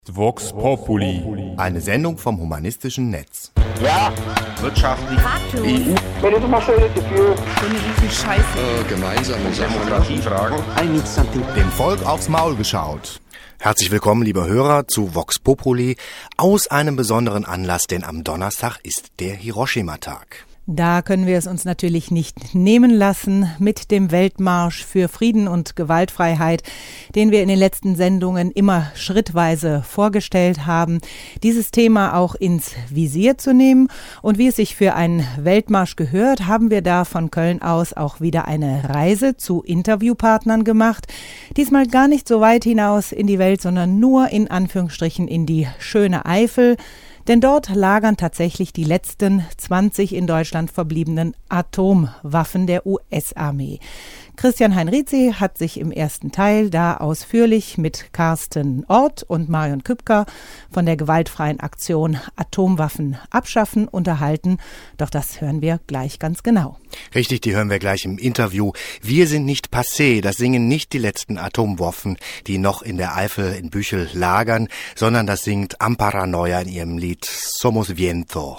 Vox Populi. Eine Sendung vom Humanistischen Netz. Ja, wirtschaftlich, EU, Wenn ich mal so Gefühl. So eine riesen Scheiße. Gemeinsame Sache. Demokratiefragen. I need something. Dem Volk aufs Maul geschaut. Herzlich willkommen, liebe Hörer, zu Vox Populi. Aus einem besonderen Anlass, denn am Donnerstag ist der Hiroshima-Tag. Da können wir es uns natürlich nicht nehmen lassen mit dem Weltmarsch für Frieden und Gewaltfreiheit, den wir in den letzten Sendungen immer schrittweise vorgestellt haben, dieses Thema auch ins Visier zu nehmen. Und wie es sich für einen Weltmarsch gehört, haben wir da von Köln aus auch wieder eine Reise zu Interviewpartnern gemacht. Diesmal gar nicht so weit hinaus in die Welt, sondern nur in Anführungsstrichen in die schöne Eifel. Denn dort lagern tatsächlich die letzten 20 in Deutschland verbliebenen Atomwaffen der US-Armee. Christian Heinrizi hat sich im ersten Teil da ausführlich mit Carsten Orth und Marion Kübker von der gewaltfreien Aktion Atomwaffen abschaffen unterhalten. Doch das hören wir gleich ganz genau. Richtig, die hören wir gleich im Interview. Wir sind nicht passé, das singen nicht die letzten Atomwaffen, die noch in der Eifel in Büchel lagern, sondern das singt Amparanoia in ihrem Lied Somos Viento.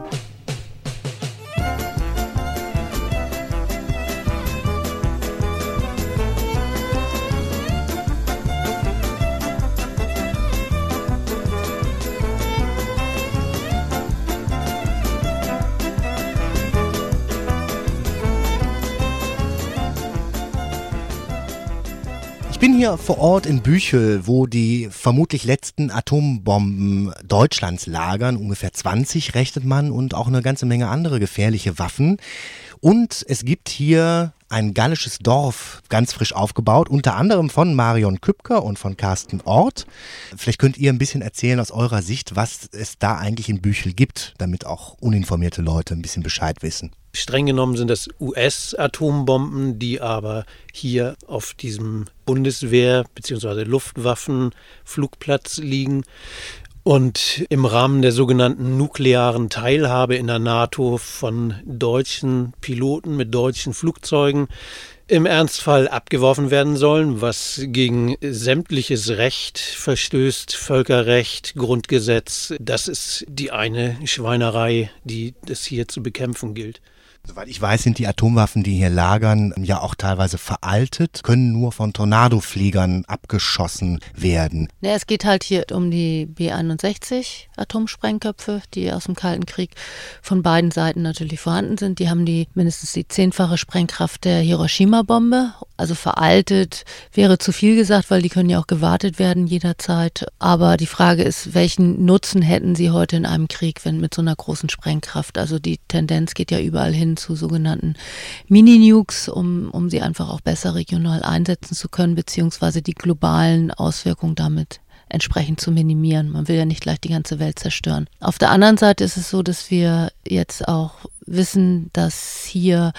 Ich bin hier vor Ort in Büchel, wo die vermutlich letzten Atombomben Deutschlands lagern. Ungefähr 20 rechnet man und auch eine ganze Menge andere gefährliche Waffen. Und es gibt hier ein gallisches Dorf, ganz frisch aufgebaut, unter anderem von Marion Kübker und von Carsten Orth. Vielleicht könnt ihr ein bisschen erzählen aus eurer Sicht, was es da eigentlich in Büchel gibt, damit auch uninformierte Leute ein bisschen Bescheid wissen. Streng genommen sind das US-Atombomben, die aber hier auf diesem Bundeswehr- bzw. Luftwaffenflugplatz liegen und im Rahmen der sogenannten nuklearen Teilhabe in der NATO von deutschen Piloten mit deutschen Flugzeugen im Ernstfall abgeworfen werden sollen, was gegen sämtliches Recht verstößt, Völkerrecht, Grundgesetz. Das ist die eine Schweinerei, die es hier zu bekämpfen gilt. Soweit ich weiß, sind die Atomwaffen, die hier lagern, ja auch teilweise veraltet, können nur von Tornadofliegern abgeschossen werden. Ja, es geht halt hier um die B-61 Atomsprengköpfe, die aus dem Kalten Krieg von beiden Seiten natürlich vorhanden sind. Die haben mindestens die 10-fache Sprengkraft der Hiroshima-Bombe. Also veraltet wäre zu viel gesagt, weil die können ja auch gewartet werden jederzeit. Aber die Frage ist, welchen Nutzen hätten sie heute in einem Krieg, wenn mit so einer großen Sprengkraft? Also die Tendenz geht ja überall hin zu sogenannten Mini-Nukes, um sie einfach auch besser regional einsetzen zu können, beziehungsweise die globalen Auswirkungen damit entsprechend zu minimieren. Man will ja nicht gleich die ganze Welt zerstören. Auf der anderen Seite ist es so, dass wir jetzt auch wissen, dass hier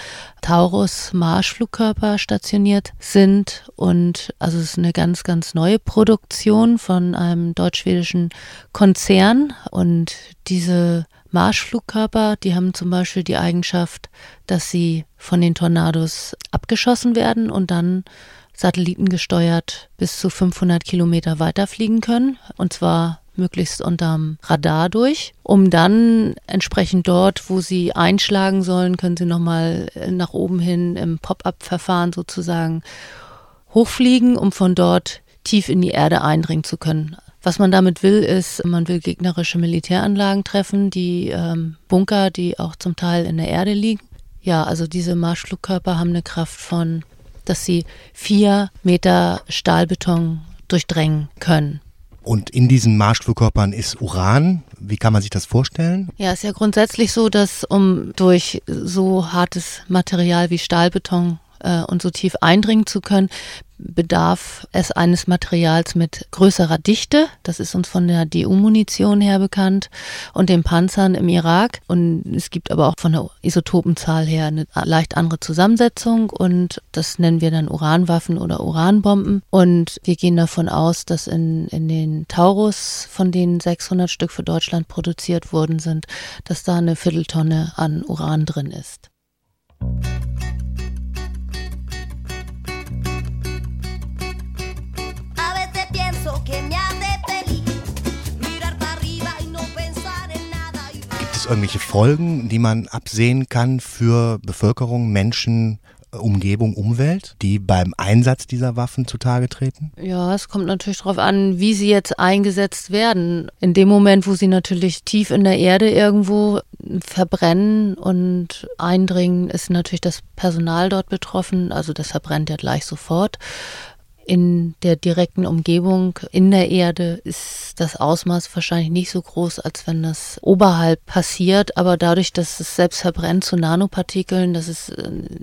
Taurus-Marschflugkörper stationiert sind und also es ist eine ganz, ganz neue Produktion von einem deutsch-schwedischen Konzern und diese Marschflugkörper, die haben zum Beispiel die Eigenschaft, dass sie von den Tornados abgeschossen werden und dann satellitengesteuert bis zu 500 Kilometer weiterfliegen können und zwar möglichst unterm Radar durch, um dann entsprechend dort, wo sie einschlagen sollen, können sie nochmal nach oben hin im Pop-up-Verfahren sozusagen hochfliegen, um von dort tief in die Erde eindringen zu können. Was man damit will, ist, man will gegnerische Militäranlagen treffen, die Bunker, die auch zum Teil in der Erde liegen. Ja, also diese Marschflugkörper haben eine Kraft von, dass sie 4 Meter Stahlbeton durchdrängen können. Und in diesen Marschflugkörpern ist Uran. Wie kann man sich das vorstellen? Ja, ist ja grundsätzlich so, dass um durch so hartes Material wie Stahlbeton und so tief eindringen zu können, bedarf es eines Materials mit größerer Dichte. Das ist uns von der DU-Munition her bekannt und den Panzern im Irak. Und es gibt aber auch von der Isotopenzahl her eine leicht andere Zusammensetzung und das nennen wir dann Uranwaffen oder Uranbomben. Und wir gehen davon aus, dass in den Taurus, von denen 600 Stück für Deutschland produziert worden sind, dass da eine Vierteltonne an Uran drin ist. Que me hace feliz irgendwelche Folgen, die man absehen kann für Bevölkerung, Menschen, Umgebung, Umwelt, die beim Einsatz dieser Waffen zutage treten? Ja, es kommt natürlich darauf an, wie sie jetzt eingesetzt werden. In dem Moment, wo sie natürlich tief in der Erde irgendwo verbrennen und eindringen, ist natürlich das Personal dort betroffen. Also das verbrennt ja gleich sofort. In der direkten Umgebung, in der Erde, ist das Ausmaß wahrscheinlich nicht so groß, als wenn das oberhalb passiert. Aber dadurch, dass es selbst verbrennt zu Nanopartikeln, das ist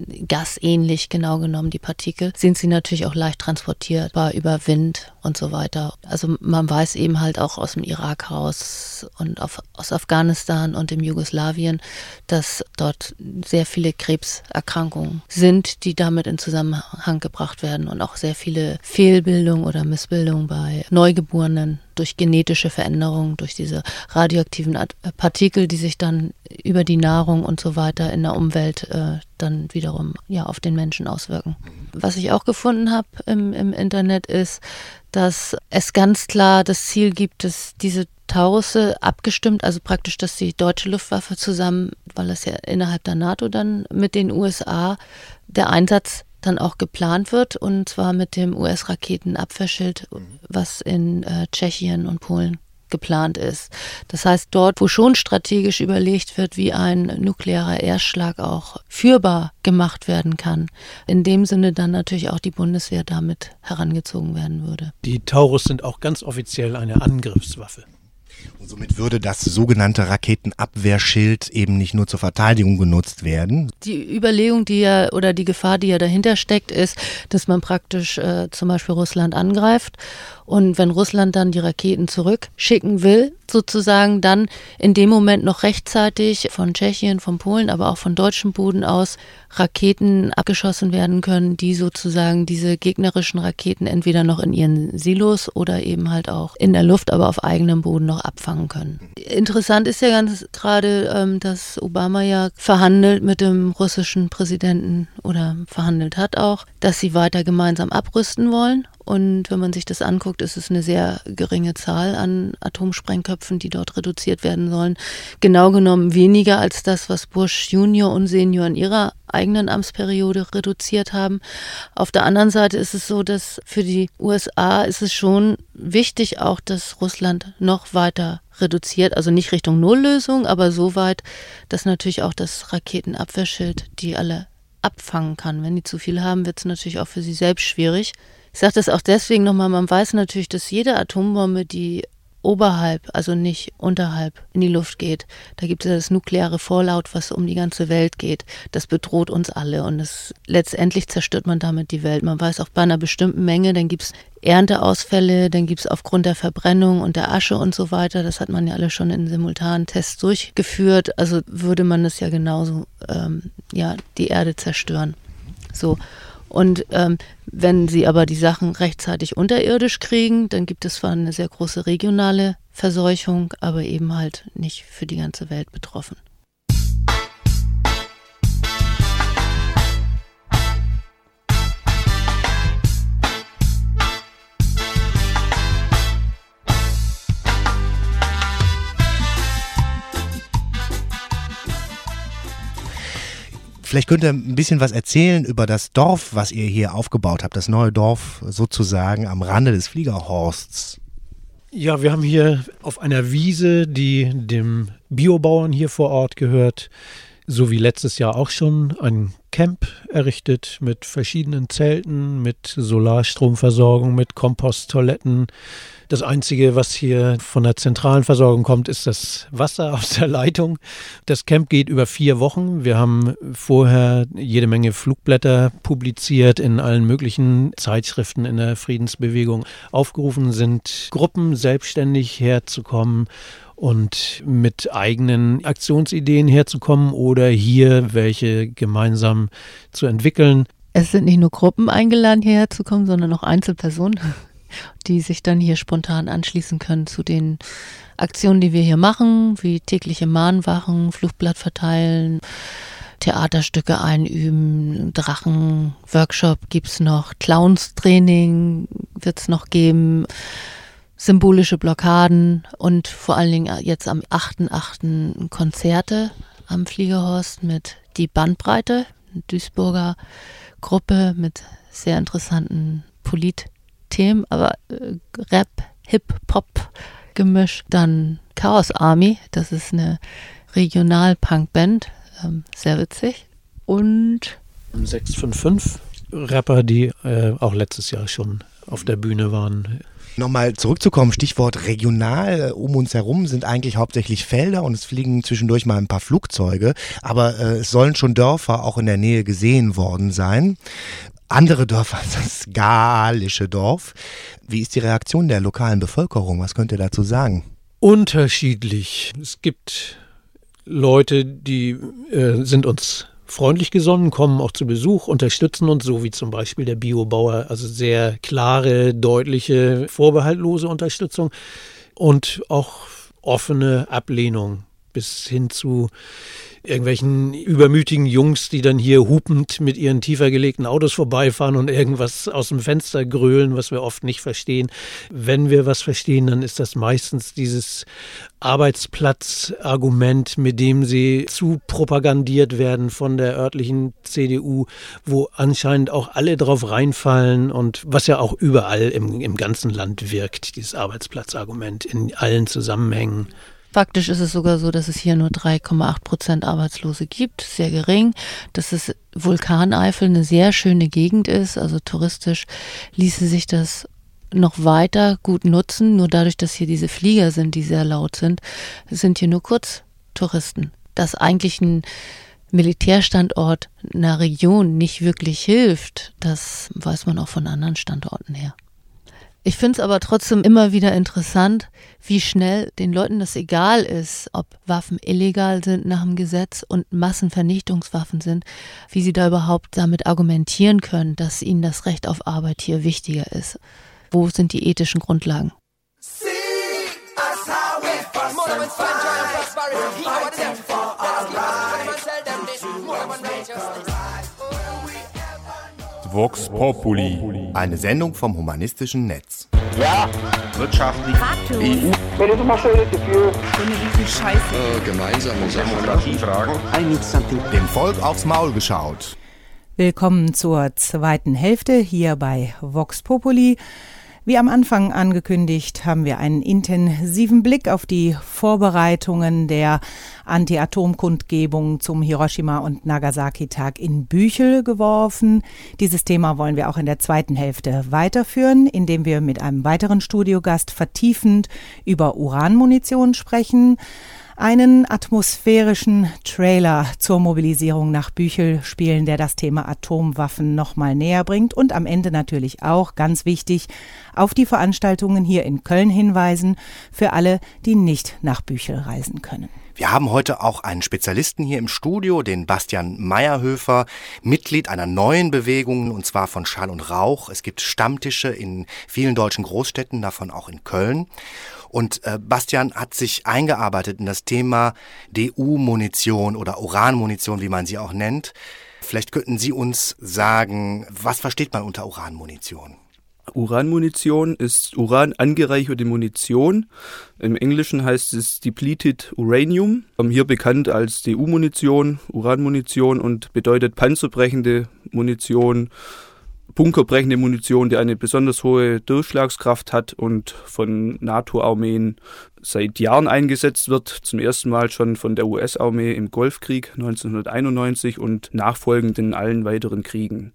gasähnlich genau genommen, die Partikel, sind sie natürlich auch leicht transportierbar über Wind und so weiter. Also man weiß eben halt auch aus dem Irak raus und aus Afghanistan und dem Jugoslawien, dass dort sehr viele Krebserkrankungen sind, die damit in Zusammenhang gebracht werden und auch sehr viele Fehlbildung oder Missbildung bei Neugeborenen durch genetische Veränderungen, durch diese radioaktiven Partikel, die sich dann über die Nahrung und so weiter in der Umwelt dann wiederum auf den Menschen auswirken. Was ich auch gefunden habe im Internet ist, dass es ganz klar das Ziel gibt, dass diese Taurusse abgestimmt, also praktisch, dass die deutsche Luftwaffe zusammen, weil es ja innerhalb der NATO dann mit den USA der Einsatz dann auch geplant wird, und zwar mit dem US-Raketenabwehrschild, was in Tschechien und Polen geplant ist. Das heißt, dort, wo schon strategisch überlegt wird, wie ein nuklearer Erstschlag auch führbar gemacht werden kann, in dem Sinne dann natürlich auch die Bundeswehr damit herangezogen werden würde. Die Taurus sind auch ganz offiziell eine Angriffswaffe. Und somit würde das sogenannte Raketenabwehrschild eben nicht nur zur Verteidigung genutzt werden. Die Überlegung, oder die Gefahr, die ja dahinter steckt, ist, dass man praktisch zum Beispiel Russland angreift. Und wenn Russland dann die Raketen zurückschicken will, sozusagen dann in dem Moment noch rechtzeitig von Tschechien, von Polen, aber auch von deutschem Boden aus Raketen abgeschossen werden können, die sozusagen diese gegnerischen Raketen entweder noch in ihren Silos oder eben halt auch in der Luft, aber auf eigenem Boden noch abfangen können. Interessant ist ja ganz gerade, dass Obama ja verhandelt mit dem russischen Präsidenten oder verhandelt hat auch, dass sie weiter gemeinsam abrüsten wollen. Und wenn man sich das anguckt, ist es eine sehr geringe Zahl an Atomsprengköpfen, die dort reduziert werden sollen. Genau genommen weniger als das, was Bush Junior und Senior in ihrer eigenen Amtsperiode reduziert haben. Auf der anderen Seite ist es so, dass für die USA ist es schon wichtig auch, dass Russland noch weiter reduziert, also nicht Richtung Nulllösung, aber so weit, dass natürlich auch das Raketenabwehrschild die alle abfangen kann. Wenn die zu viel haben, wird es natürlich auch für sie selbst schwierig. Ich sage das auch deswegen nochmal, man weiß natürlich, dass jede Atombombe, die oberhalb, also nicht unterhalb in die Luft geht, da gibt es ja das nukleare Fallout, was um die ganze Welt geht. Das bedroht uns alle und letztendlich zerstört man damit die Welt. Man weiß auch bei einer bestimmten Menge, dann gibt es Ernteausfälle, dann gibt es aufgrund der Verbrennung und der Asche und so weiter, das hat man ja alle schon in simultanen Tests durchgeführt, also würde man das ja genauso, die Erde zerstören. So. Und wenn sie aber die Sachen rechtzeitig unterirdisch kriegen, dann gibt es zwar eine sehr große regionale Verseuchung, aber eben halt nicht für die ganze Welt betroffen. Vielleicht könnt ihr ein bisschen was erzählen über das Dorf, was ihr hier aufgebaut habt, das neue Dorf sozusagen am Rande des Fliegerhorsts. Ja, wir haben hier auf einer Wiese, die dem Biobauern hier vor Ort gehört, so wie letztes Jahr auch schon, ein Camp errichtet mit verschiedenen Zelten, mit Solarstromversorgung, mit Komposttoiletten. Das Einzige, was hier von der zentralen Versorgung kommt, ist das Wasser aus der Leitung. Das Camp geht über 4 Wochen. Wir haben vorher jede Menge Flugblätter publiziert, in allen möglichen Zeitschriften in der Friedensbewegung. Aufgerufen sind Gruppen, selbstständig herzukommen und mit eigenen Aktionsideen herzukommen oder hier welche gemeinsam zu entwickeln. Es sind nicht nur Gruppen eingeladen, hierher zu kommen, sondern auch Einzelpersonen, die sich dann hier spontan anschließen können zu den Aktionen, die wir hier machen, wie tägliche Mahnwachen, Flugblatt verteilen, Theaterstücke einüben, Drachenworkshop gibt es noch, Clownstraining wird es noch geben. symbolische Blockaden und vor allen Dingen jetzt am 8.8. Konzerte am Fliegerhorst mit Die Bandbreite, eine Duisburger Gruppe mit sehr interessanten Politthemen, aber Rap, Hip-Hop Gemisch. Dann Chaos Army, das ist eine Regional-Punk-Band, sehr witzig. Und 655 Rapper, die auch letztes Jahr schon auf der Bühne waren. Nochmal zurückzukommen, Stichwort regional. Um uns herum sind eigentlich hauptsächlich Felder und es fliegen zwischendurch mal ein paar Flugzeuge. Aber es sollen schon Dörfer auch in der Nähe gesehen worden sein. Andere Dörfer, das galische Dorf. Wie ist die Reaktion der lokalen Bevölkerung? Was könnt ihr dazu sagen? Unterschiedlich. Es gibt Leute, die sind uns freundlich gesonnen, kommen auch zu Besuch, unterstützen uns, so wie zum Beispiel der Biobauer. Also sehr klare, deutliche, vorbehaltlose Unterstützung und auch offene Ablehnung bis hin zu irgendwelchen übermütigen Jungs, die dann hier hupend mit ihren tiefer gelegten Autos vorbeifahren und irgendwas aus dem Fenster grölen, was wir oft nicht verstehen. Wenn wir was verstehen, dann ist das meistens dieses Arbeitsplatzargument, mit dem sie zu propagandiert werden von der örtlichen CDU, wo anscheinend auch alle drauf reinfallen und was ja auch überall im ganzen Land wirkt, dieses Arbeitsplatzargument in allen Zusammenhängen. faktisch ist es sogar so, dass es hier nur 3,8% Arbeitslose gibt, sehr gering, dass es Vulkaneifel eine sehr schöne Gegend ist, also touristisch ließe sich das noch weiter gut nutzen, nur dadurch, dass hier diese Flieger sind, die sehr laut sind hier nur Kurztouristen. Dass eigentlich ein Militärstandort einer Region nicht wirklich hilft, das weiß man auch von anderen Standorten her. Ich finde es aber trotzdem immer wieder interessant, wie schnell den Leuten das egal ist, ob Waffen illegal sind nach dem Gesetz und Massenvernichtungswaffen sind, wie sie da überhaupt damit argumentieren können, dass ihnen das Recht auf Arbeit hier wichtiger ist. Wo sind die ethischen Grundlagen? Vox Populi. Eine Sendung vom Humanistischen Netz. Ja, wirtschaftlich, EU, Gemeinsame Sache. Demokratiefragen, I need something. Dem Volk aufs Maul geschaut. Willkommen zur zweiten Hälfte hier bei Vox Populi. Wie am Anfang angekündigt, haben wir einen intensiven Blick auf die Vorbereitungen der Anti-Atom-Kundgebung zum Hiroshima- und Nagasaki-Tag in Büchel geworfen. Dieses Thema wollen wir auch in der zweiten Hälfte weiterführen, indem wir mit einem weiteren Studiogast vertiefend über Uranmunition sprechen. Einen atmosphärischen Trailer zur Mobilisierung nach Büchel spielen, der das Thema Atomwaffen nochmal näher bringt und am Ende natürlich auch, ganz wichtig, auf die Veranstaltungen hier in Köln hinweisen, für alle, die nicht nach Büchel reisen können. Wir haben heute auch einen Spezialisten hier im Studio, den Bastian Meyerhöfer, Mitglied einer neuen Bewegung, und zwar von Schall und Rauch. Es gibt Stammtische in vielen deutschen Großstädten, davon auch in Köln. Und Bastian hat sich eingearbeitet in das Thema DU-Munition oder Uranmunition, wie man sie auch nennt. Vielleicht könnten Sie uns sagen, was versteht man unter Uranmunition? Uranmunition ist Uran angereicherte Munition. Im Englischen heißt es Depleted Uranium. Hier bekannt als DU-Munition, Uranmunition, und bedeutet panzerbrechende Munition, bunkerbrechende Munition, die eine besonders hohe Durchschlagskraft hat und von NATO-Armeen seit Jahren eingesetzt wird. Zum ersten Mal schon von der US-Armee im Golfkrieg 1991 und nachfolgend in allen weiteren Kriegen.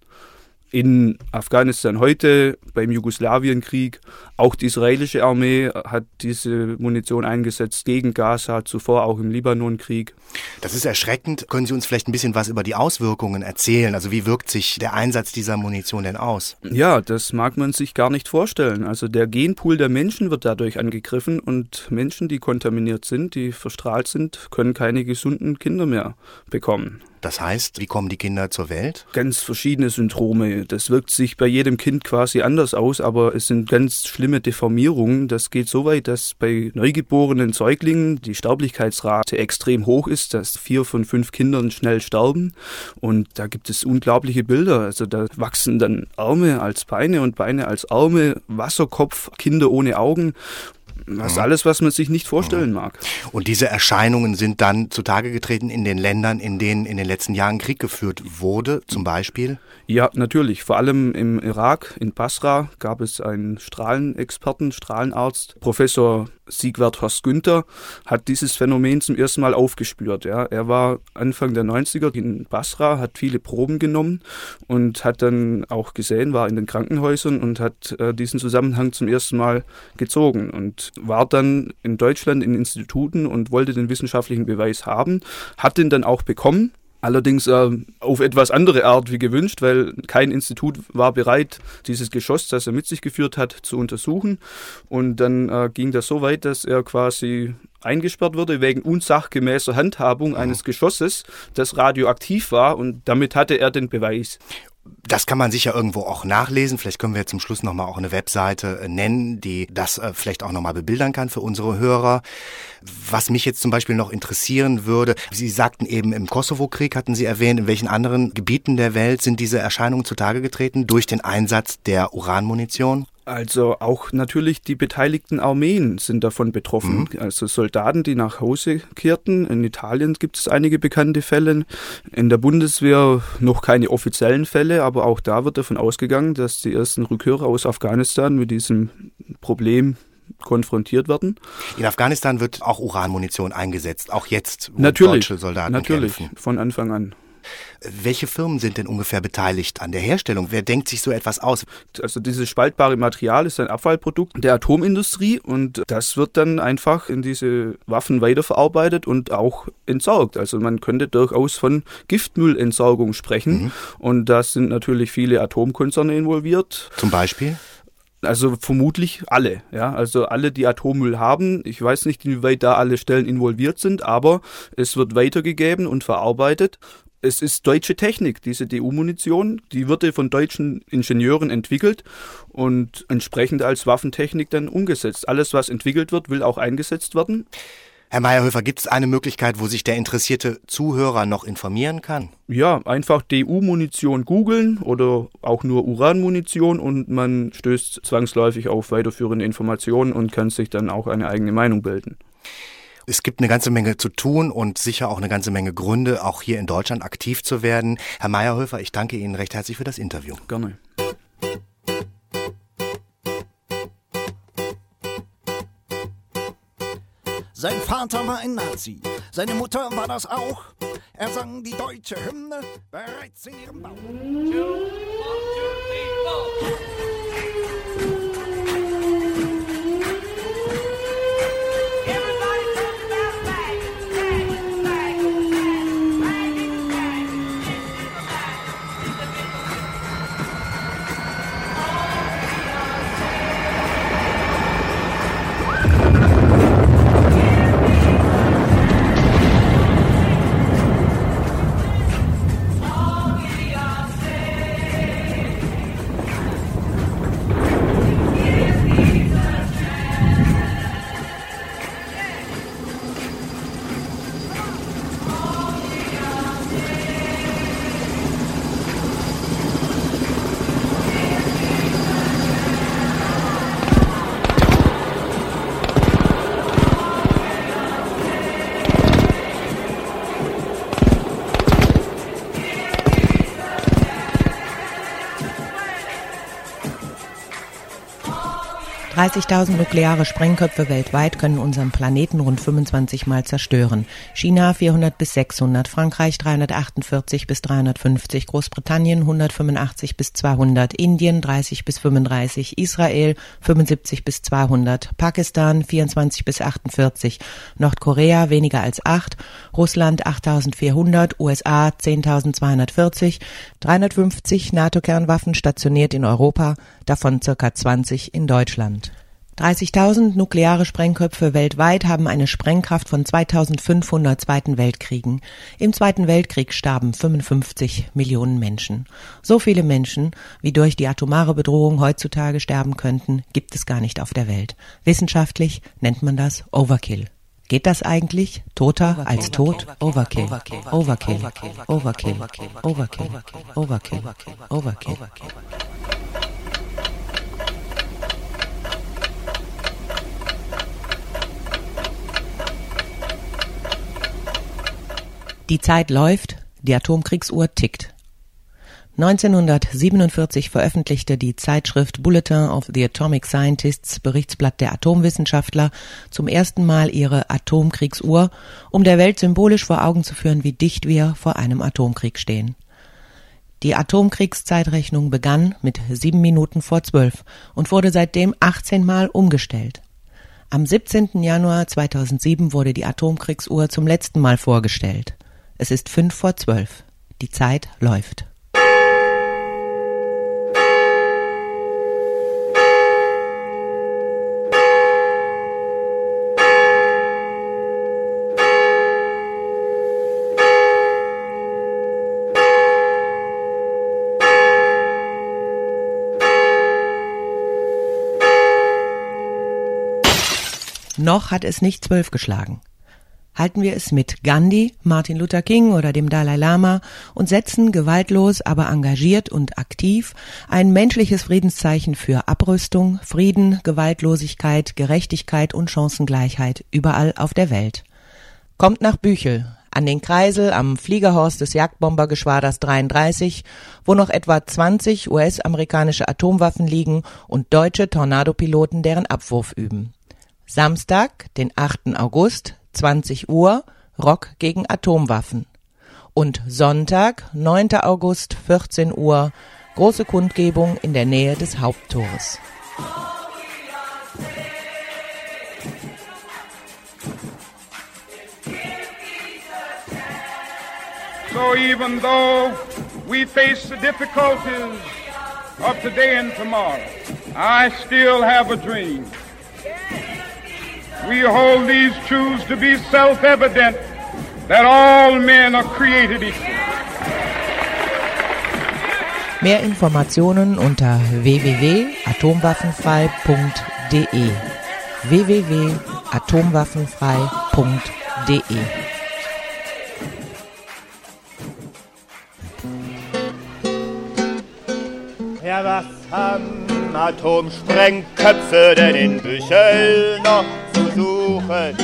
In Afghanistan heute, beim Jugoslawienkrieg, auch die israelische Armee hat diese Munition eingesetzt gegen Gaza, zuvor auch im Libanonkrieg. Das ist erschreckend. Können Sie uns vielleicht ein bisschen was über die Auswirkungen erzählen? Also wie wirkt sich der Einsatz dieser Munition denn aus? Ja, das mag man sich gar nicht vorstellen. Also der Genpool der Menschen wird dadurch angegriffen und Menschen, die kontaminiert sind, die verstrahlt sind, können keine gesunden Kinder mehr bekommen. Das heißt, wie kommen die Kinder zur Welt? Ganz verschiedene Syndrome. Gene. Das wirkt sich bei jedem Kind quasi anders aus, aber es sind ganz schlimme Deformierungen. Das geht so weit, dass bei neugeborenen Säuglingen die Sterblichkeitsrate extrem hoch ist, dass 4 von 5 Kindern schnell sterben. Und da gibt es unglaubliche Bilder. Also da wachsen dann Arme als Beine und Beine als Arme, Wasserkopf, Kinder ohne Augen. Das ist alles, was man sich nicht vorstellen mag. Und diese Erscheinungen sind dann zutage getreten in den Ländern, in denen in den letzten Jahren Krieg geführt wurde, zum Beispiel? Ja, natürlich. Vor allem im Irak, in Basra, gab es einen Strahlenexperten, Strahlenarzt, Professor Siegwart Horst Günther, hat dieses Phänomen zum ersten Mal aufgespürt. Ja. Er war Anfang der 90er in Basra, hat viele Proben genommen und hat dann auch gesehen, war in den Krankenhäusern und hat diesen Zusammenhang zum ersten Mal gezogen und war dann in Deutschland in Instituten und wollte den wissenschaftlichen Beweis haben, hat den dann auch bekommen. Allerdings auf etwas andere Art wie gewünscht, weil kein Institut war bereit, dieses Geschoss, das er mit sich geführt hat, zu untersuchen. Und dann ging das so weit, dass er quasi eingesperrt wurde wegen unsachgemäßer Handhabung eines Geschosses, das radioaktiv war, und damit hatte er den Beweis. Das kann man sicher irgendwo auch nachlesen. Vielleicht können wir zum Schluss nochmal auch eine Webseite nennen, die das vielleicht auch nochmal bebildern kann für unsere Hörer. Was mich jetzt zum Beispiel noch interessieren würde, Sie sagten eben, im Kosovo-Krieg hatten Sie erwähnt, in welchen anderen Gebieten der Welt sind diese Erscheinungen zutage getreten durch den Einsatz der Uranmunition? Also auch natürlich die beteiligten Armeen sind davon betroffen. Also Soldaten, die nach Hause kehrten. In Italien gibt es einige bekannte Fälle. In der Bundeswehr noch keine offiziellen Fälle, aber auch da wird davon ausgegangen, dass die ersten Rückkehrer aus Afghanistan mit diesem Problem konfrontiert werden. In Afghanistan wird auch Uranmunition eingesetzt, auch jetzt, wo natürlich, deutsche Soldaten natürlich, kämpfen. Von Anfang an. Welche Firmen sind denn ungefähr beteiligt an der Herstellung? Wer denkt sich so etwas aus? Also dieses spaltbare Material ist ein Abfallprodukt der Atomindustrie und das wird dann einfach in diese Waffen weiterverarbeitet und auch entsorgt. Also man könnte durchaus von Giftmüllentsorgung sprechen und da sind natürlich viele Atomkonzerne involviert. Zum Beispiel? Also vermutlich alle, ja, also alle, die Atommüll haben. Ich weiß nicht, inwieweit da alle Stellen involviert sind, aber es wird weitergegeben und verarbeitet. Es ist deutsche Technik, diese DU-Munition, die wurde von deutschen Ingenieuren entwickelt und entsprechend als Waffentechnik dann umgesetzt. Alles, was entwickelt wird, will auch eingesetzt werden. Herr Meyerhöfer, gibt es eine Möglichkeit, wo sich der interessierte Zuhörer noch informieren kann? Ja, einfach DU-Munition googeln oder auch nur Uranmunition und man stößt zwangsläufig auf weiterführende Informationen und kann sich dann auch eine eigene Meinung bilden. Es gibt eine ganze Menge zu tun und sicher auch eine ganze Menge Gründe, auch hier in Deutschland aktiv zu werden. Herr Meyerhöfer, ich danke Ihnen recht herzlich für das Interview. Gerne. Sein Vater war ein Nazi, seine Mutter war das auch. Er sang die deutsche Hymne bereits in ihrem Bauch. –30.000 nukleare Sprengköpfe weltweit können unseren Planeten rund 25 Mal zerstören. China 400 bis 600, Frankreich 348 bis 350, Großbritannien 185 bis 200, Indien 30 bis 35, Israel 75 bis 200, Pakistan 24 bis 48, Nordkorea weniger als 8, Russland 8.400, USA 10.240, 350 NATO-Kernwaffen stationiert in Europa, davon ca. 20 in Deutschland. 30.000 nukleare Sprengköpfe weltweit haben eine Sprengkraft von 2.500 Zweiten Weltkriegen. Im Zweiten Weltkrieg starben 55 Millionen Menschen. So viele Menschen, wie durch die atomare Bedrohung heutzutage sterben könnten, gibt es gar nicht auf der Welt. Wissenschaftlich nennt man das Overkill. Geht das eigentlich? Toter als tot? Overkill. Overkill. Overkill. Overkill. Overkill. Overkill. Die Zeit läuft, die Atomkriegsuhr tickt. 1947 veröffentlichte die Zeitschrift Bulletin of the Atomic Scientists, Berichtsblatt der Atomwissenschaftler, zum ersten Mal ihre Atomkriegsuhr, um der Welt symbolisch vor Augen zu führen, wie dicht wir vor einem Atomkrieg stehen. Die Atomkriegszeitrechnung begann mit 7 Minuten vor 12 und wurde seitdem 18 Mal umgestellt. Am 17. Januar 2007 wurde die Atomkriegsuhr zum letzten Mal vorgestellt. Es ist 5 vor 12. Die Zeit läuft. Noch hat es nicht 12 geschlagen. Halten wir es mit Gandhi, Martin Luther King oder dem Dalai Lama und setzen gewaltlos, aber engagiert und aktiv ein menschliches Friedenszeichen für Abrüstung, Frieden, Gewaltlosigkeit, Gerechtigkeit und Chancengleichheit überall auf der Welt. Kommt nach Büchel, an den Kreisel am Fliegerhorst des Jagdbombergeschwaders 33, wo noch etwa 20 US-amerikanische Atomwaffen liegen und deutsche Tornadopiloten deren Abwurf üben. Samstag, den 8. August, 20 Uhr, Rock gegen Atomwaffen. Und Sonntag, 9. August, 14 Uhr, große Kundgebung in der Nähe des Haupttores. So even though we face the difficulties of today and tomorrow, I still have a dream. We hold these truths to be self-evident, that all men are created equal. Mehr Informationen unter www.atomwaffenfrei.de www.atomwaffenfrei.de Ja, was haben Atomsprengköpfe denn in Büchel noch zu suchen?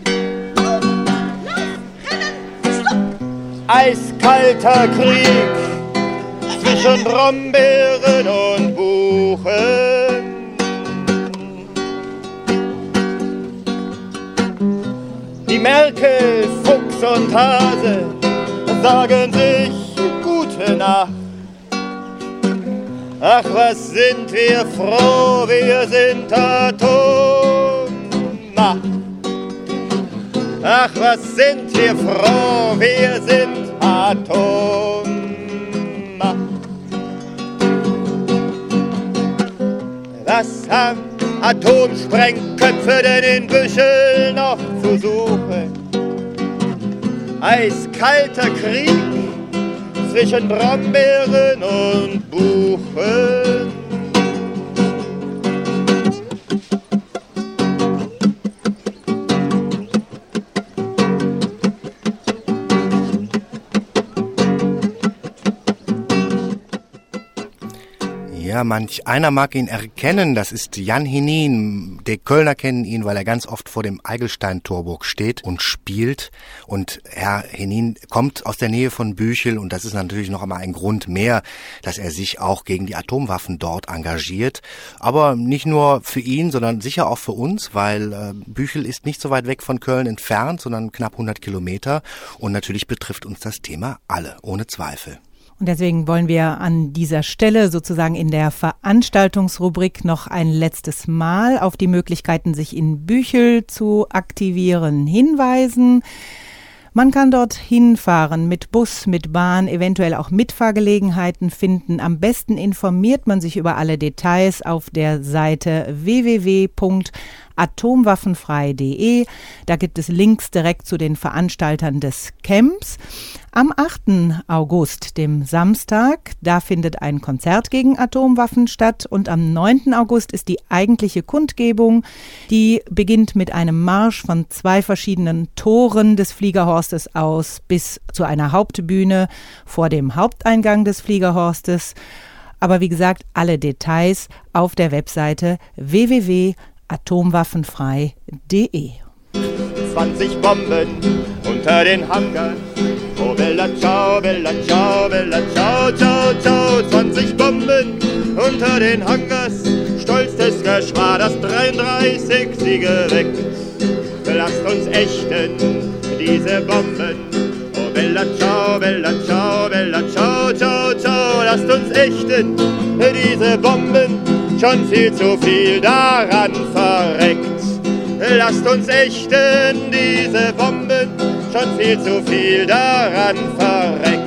Eiskalter Krieg zwischen Brombeeren und Buchen. Die Merkel, Fuchs und Hase sagen sich gute Nacht. Ach, was sind wir froh, wir sind Atommacht. Ach, was sind wir froh, wir sind Atommacht. Was haben Atomsprengköpfe denn in Büchel noch zu suchen? Eiskalter Krieg zwischen Brombeeren und Buchen. Ja, manch einer mag ihn erkennen, das ist Jan Henin. Die Kölner kennen ihn, weil er ganz oft vor dem Eigelstein-Torburg steht und spielt. Und Herr Henin kommt aus der Nähe von Büchel und das ist natürlich noch einmal ein Grund mehr, dass er sich auch gegen die Atomwaffen dort engagiert. Aber nicht nur für ihn, sondern sicher auch für uns, weil Büchel ist nicht so weit weg von Köln entfernt, sondern knapp 100 Kilometer. Und natürlich betrifft uns das Thema alle, ohne Zweifel. Und deswegen wollen wir an dieser Stelle sozusagen in der Veranstaltungsrubrik noch ein letztes Mal auf die Möglichkeiten, sich in Büchel zu aktivieren, hinweisen. Man kann dort hinfahren mit Bus, mit Bahn, eventuell auch Mitfahrgelegenheiten finden. Am besten informiert man sich über alle Details auf der Seite www.atomwaffenfrei.de. Da gibt es Links direkt zu den Veranstaltern des Camps. Am 8. August, dem Samstag, da findet ein Konzert gegen Atomwaffen statt und am 9. August ist die eigentliche Kundgebung. Die beginnt mit einem Marsch von 2 verschiedenen Toren des Fliegerhorstes aus bis zu einer Hauptbühne vor dem Haupteingang des Fliegerhorstes. Aber wie gesagt, alle Details auf der Webseite www.atomwaffenfrei.de. 20 Bomben unter den Hangars. Oh, bella ciao, bella ciao, bella ciao, ciao, ciao. 20 Bomben unter den Hangars. Stolzes Geschwader, das 33 Siege weckt. Lasst uns ächten diese Bomben. Oh, bella ciao, bella ciao, bella ciao, ciao, ciao. Lasst uns ächten diese Bomben. Schon viel zu viel daran verreckt. Lasst uns ächten diese Bomben, schon viel zu viel daran verreckt.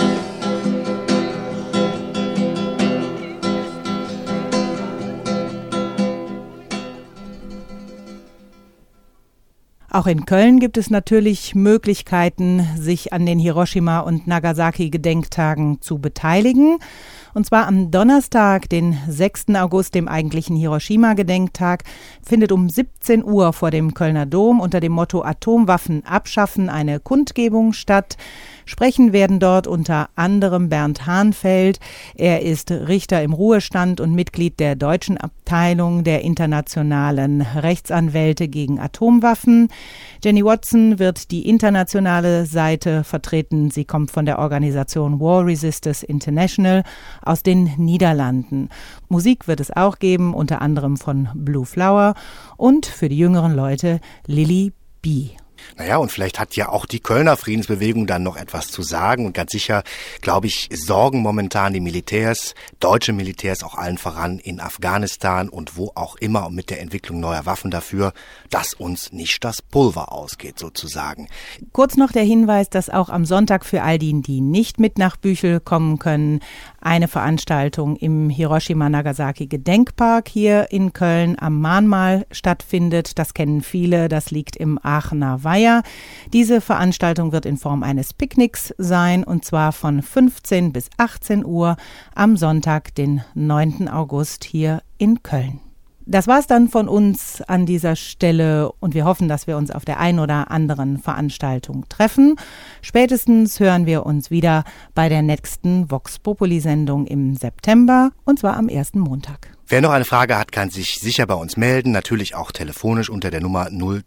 Auch in Köln gibt es natürlich Möglichkeiten, sich an den Hiroshima- und Nagasaki-Gedenktagen zu beteiligen. Und zwar am Donnerstag, den 6. August, dem eigentlichen Hiroshima-Gedenktag, findet um 17 Uhr vor dem Kölner Dom unter dem Motto Atomwaffen abschaffen eine Kundgebung statt. Sprechen werden dort unter anderem Bernd Hahnfeld. Er ist Richter im Ruhestand und Mitglied der deutschen Abteilung der internationalen Rechtsanwälte gegen Atomwaffen. Jenny Watson wird die internationale Seite vertreten. Sie kommt von der Organisation War Resisters International aus den Niederlanden. Musik wird es auch geben, unter anderem von Blue Flower und für die jüngeren Leute Lily B. Naja, und vielleicht hat ja auch die Kölner Friedensbewegung dann noch etwas zu sagen. Und ganz sicher, glaube ich, sorgen momentan die Militärs, deutsche Militärs auch allen voran in Afghanistan und wo auch immer und mit der Entwicklung neuer Waffen dafür, dass uns nicht das Pulver ausgeht sozusagen. Kurz noch der Hinweis, dass auch am Sonntag für all die nicht mit nach Büchel kommen können, eine Veranstaltung im Hiroshima-Nagasaki-Gedenkpark hier in Köln am Mahnmal stattfindet. Das kennen viele, das liegt im Aachener Weiher. Diese Veranstaltung wird in Form eines Picknicks sein und zwar von 15 bis 18 Uhr am Sonntag, den 9. August hier in Köln. Das war's dann von uns an dieser Stelle und wir hoffen, dass wir uns auf der ein oder anderen Veranstaltung treffen. Spätestens hören wir uns wieder bei der nächsten Vox Populi-Sendung im September und zwar am ersten Montag. Wer noch eine Frage hat, kann sich sicher bei uns melden, natürlich auch telefonisch unter der Nummer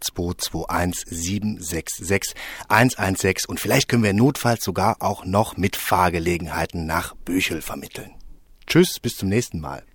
0221 766 116 und vielleicht können wir notfalls sogar auch noch Mitfahrgelegenheiten nach Büchel vermitteln. Tschüss, bis zum nächsten Mal.